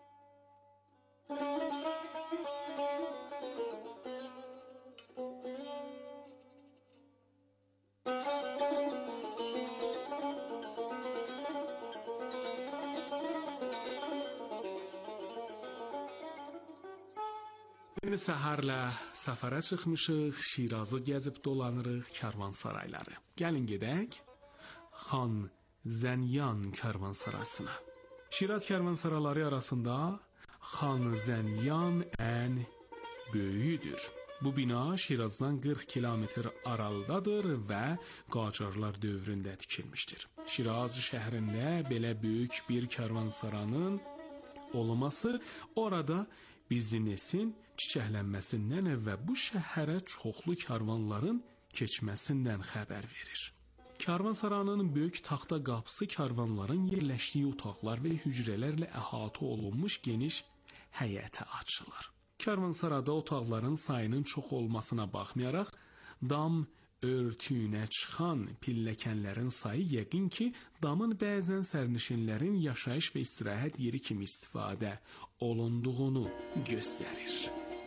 Səhərlə səfərə çıxmışıq, Şirazı gəzib dolanırıq, karvansarayları. Gəlin gedək Xan Zənyan karvansarasına. Şiraz karvansaraları arasında Xan Zənyan ən böyüdür. Bu bina Şirazdan qırx kilometr aralıdadır və Qacarlar dövründə tikilmişdir. Şiraz şəhərində belə böyük bir karvansaranın olması orada biznesin çiçəklənməsindən və bu şəhərə çoxlu karvanların keçməsindən xəbər verir. Karvansaranın böyük taxta qapısı karvanların yerləşdiyi otaqlar və hücrələrlə əhatə olunmuş geniş həyətə açılır. Karvansarada otaqların sayının çox olmasına baxmayaraq, dam örtüyünə çıxan pilləkənlərin sayı yəqin ki, damın bəzən sərnişinlərin yaşayış və istirahət yeri kimi istifadə olunduğunu göstərir.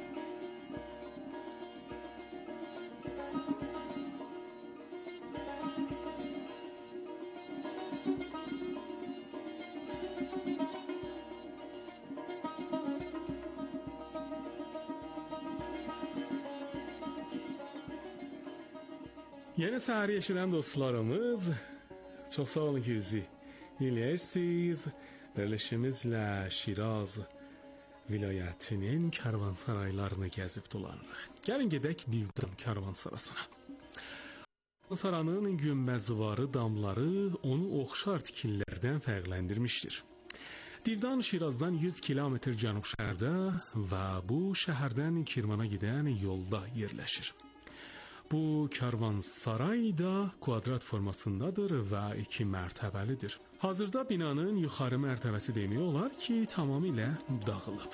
Yeni səhər eşidən dostlarımız, çox sağ olun ki, bizi dinləyirsiniz. Verilişimizlə Şiraz vilayətinin karvansaraylarını gəzib dolanırıq. Gəlin gedək Divdan karvansarasına. Karvansaranın günbəzvarı damları onu oxşar tikillərdən fərqləndirmişdir. Divdan Şirazdan yüz kilometr cənub-şərqdə və bu şəhərdən Kirmana gedən yolda yerləşir. Bu karvansaray da kvadrat formasındadır və iki mərtəbəlidir. Hazırda binanın yuxarı mərtəbəsi demək olar ki, tamamilə dağılıb.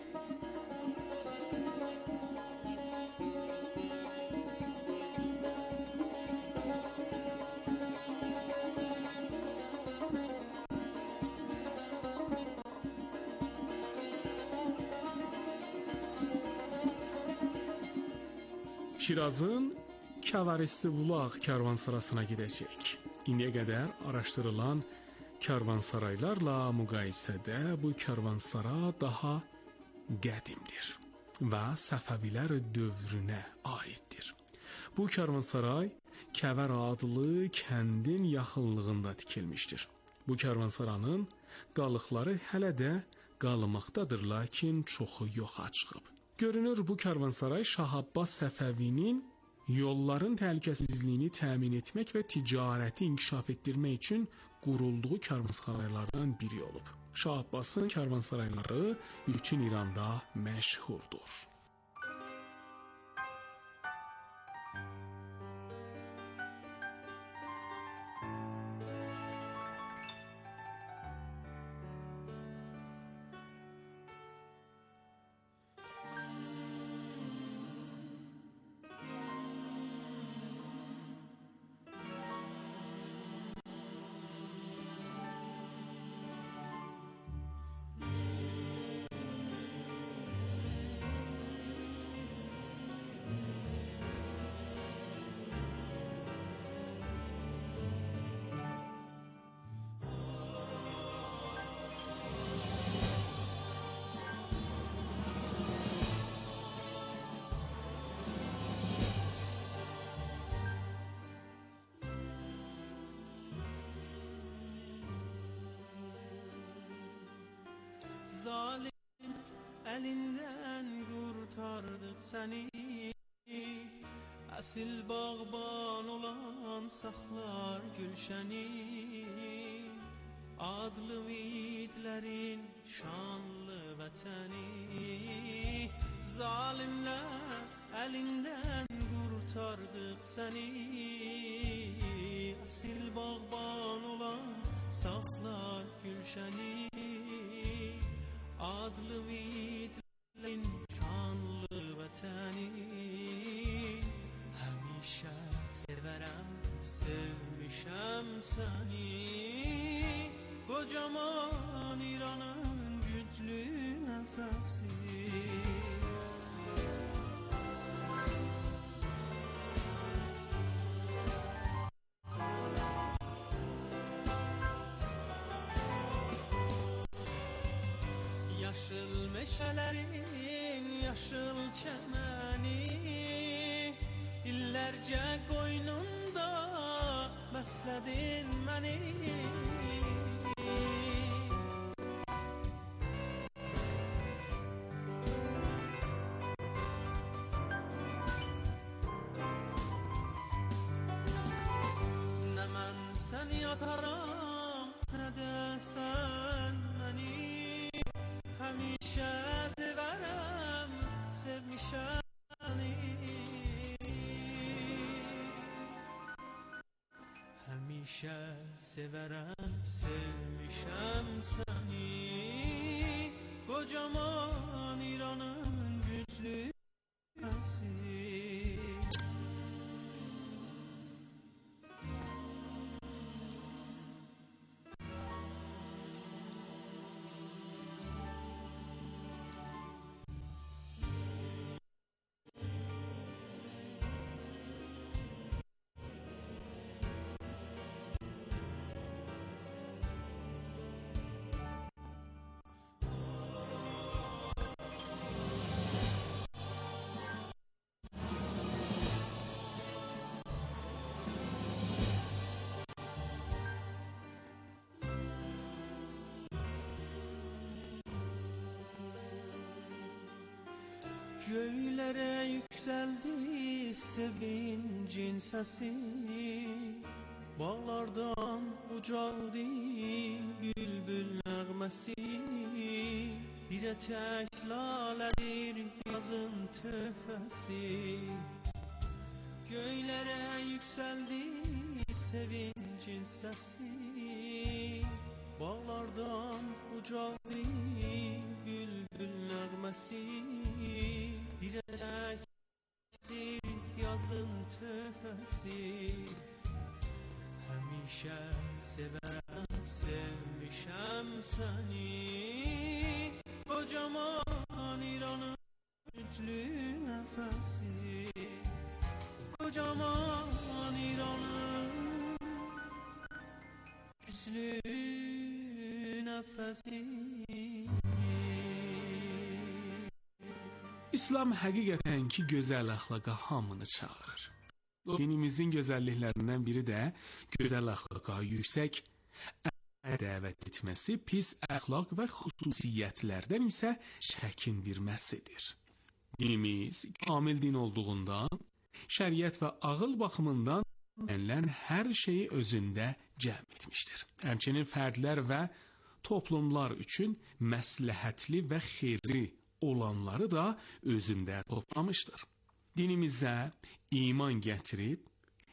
Şirazın Kəvaristi Bulaq karvansarasına gedəcək. İndiyə qədər araşdırılan karvansaraylarla müqayisədə bu karvansara daha qədimdir və Səfəvilər dövrünə aiddir. Bu karvansaray Kəvər adlı kəndin yaxınlığında tikilmişdir. Bu karvansaranın qalıqları hələ də qalmaqdadır, lakin çoxu yoxa çıxıb. Görünür, bu karvansaray Şah Abbas Səfəvinin yolların təhlükəsizliyini təmin etmək və ticarəti inkişaf etdirmək üçün qurulduğu karvansaraylardan biri olub. Şah Abbasın karvansarayları bütün İranda məşhurdur.
Zalim elinden kurtardık seni, asil bağban olan saklar gülşeni. Adlı yiğitlerin şanlı vatani, zalimler elinden kurtardık seni, asil bağban olan saklar gülşeni. Adlı yiğitlerin şanlı vətəni, həmişə sevərəm, sevmişəm səni. Kocaman İranın güclü nəfəsi, yaşıl meşələrin yaşıl çəməni, illərcə qoynunda bəslədin məni. Nə mən sən yataram, nə də sən məni. Həmişə sevərəm, sevmişəm səni. Həmişə sevərəm, sevmişəm səni. Kocaman İranın güclü nəfəsi. Göylere yükseldi sevincin sesi, bağlardan ucaldı bülbül nəğməsi. Bir etek laledir yazın töhfesi. Göylere yükseldi sevincin sesi, bağlardan ucaldı bülbül nəğməsi. Bir etekdir yazın töhfesi. Həmişə sevərəm, sevmişəm səni. Kocaman İranın güclü nəfəsi. Kocaman İranın güclü nəfəsi.
İslam həqiqətən ki, gözəl əxlaqa hamını çağırır. Dinimizin gözəlliklərindən biri də gözəl əxlaqa yüksək dəvət etməsi, pis əxlaq və xüsusiyyətlərdən isə çəkindirməsidir. Dinimiz kamil din olduğundan, şəriət və ağıl baxımından mənlən hər şeyi özündə cəm etmişdir. Həmçinin fərdlər və toplumlar üçün məsləhətli və xeyirli olanları da özündə toplamışdır. Dinimizə iman gətirib,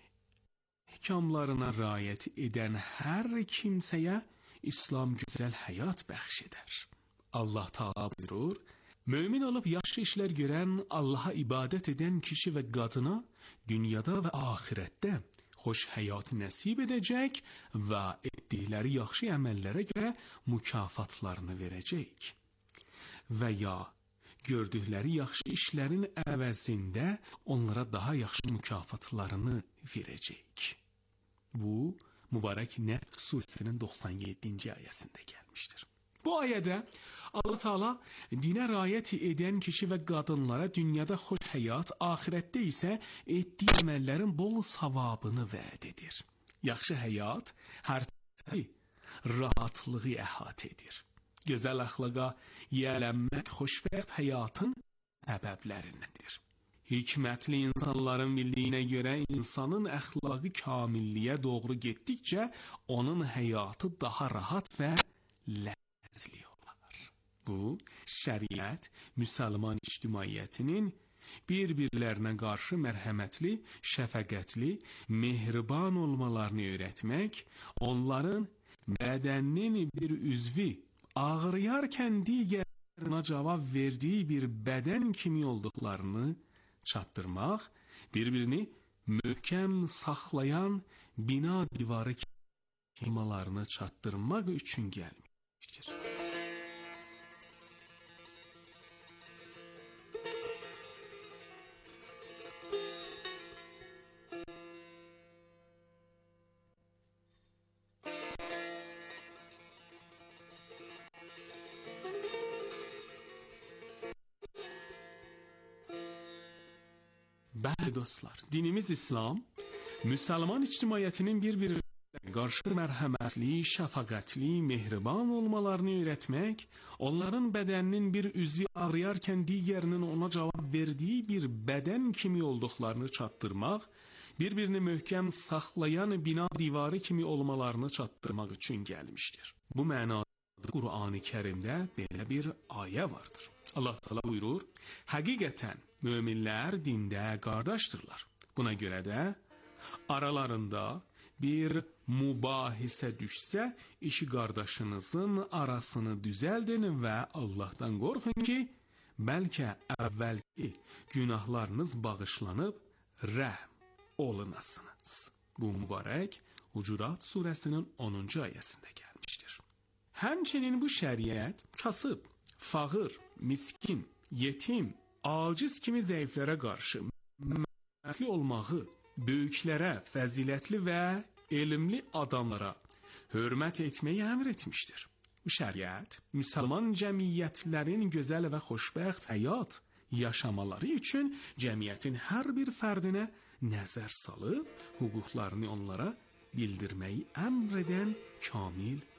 həkamlarına riayət edən hər kimsəyə İslam gözəl həyat bəxş edər. Allah Taala buyurur, mömin olub yaxşı işlər görən, Allaha ibadət edən kişi və qadına dünyada və axirətdə xoş həyat nəsib edəcək və etdikləri yaxşı əməllərə görə mükafatlarını verəcək. Və ya gördükləri yaxşı işlərin əvəzində onlara daha yaxşı mükafatlarını verəcək. Bu, mübarək Nəhl surəsinin doxsan yeddinci ayəsində gəlmişdir. Bu ayədə Allah Taala dinə riayət edən kişi və qadınlara dünyada xoş həyat, axirətdə isə etdiyi əməllərin bol savabını vəd edir. Yaxşı həyat hər tərəfi rahatlığı əhatə edir. Gözəl əxlaqa yiyələnmək xoşbəxt həyatın səbəblərindəndir. Hikmətli insanların bildiyinə görə insanın əxlaqı kamilliyə doğru getdikcə onun həyatı daha rahat və ləzzətli olar. Bu, şəriət, müsəlman ictimaiyyətinin bir-birlərinə qarşı mərhəmətli, şəfəqətli, mehriban olmalarını öyrətmək, onların bədəninin bir üzvi ağrıyarkən digərinə cavab verdiyi bir bədən kimi olduqlarını çatdırmaq, bir-birini möhkəm saxlayan bina divarı kemalarını çatdırmaq üçün gəlmişdir. Bəli dostlar, dinimiz İslam, müsəlman ictimaiyyətinin bir-birinə qarşı mərhəmətli, şəfaqətli, mehriban olmalarını öyrətmək, onların bədəninin bir üzvü ağrıyarkən digərinin ona cavab verdiyi bir bədən kimi olduqlarını çatdırmaq, bir-birini möhkəm saxlayan bina divarı kimi olmalarını çatdırmaq üçün gəlmişdir. Bu mənada Qur'an-ı Kərimdə belə bir ayə vardır. Allah Teala buyurur, həqiqətən möminlər dində qardaşdırlar. Buna görə də aralarında bir mübahisə düşsə, işi qardaşınızın arasını düzəldin və Allahdan qorxun ki, bəlkə əvvəlki günahlarınız bağışlanıb rəhm olunasınız. Bu mübarək Hucurat surəsinin onuncu ayəsində gəlmişdir. Həmçinin bu şəriət kasıb, fağır, miskin, yetim, aciz kimi zəiflərə qarşı mərhəmətli olmağı, böyüklərə, fəzilətli və elmli adamlara hörmət etməyi əmr etmişdir. Bu şəriət müsəlman cəmiyyətlərin gözəl və xoşbəxt həyat yaşamaları üçün cəmiyyətin hər bir fərdinə nəzər salıb, hüquqlarını onlara bildirməyi əmr edən kamil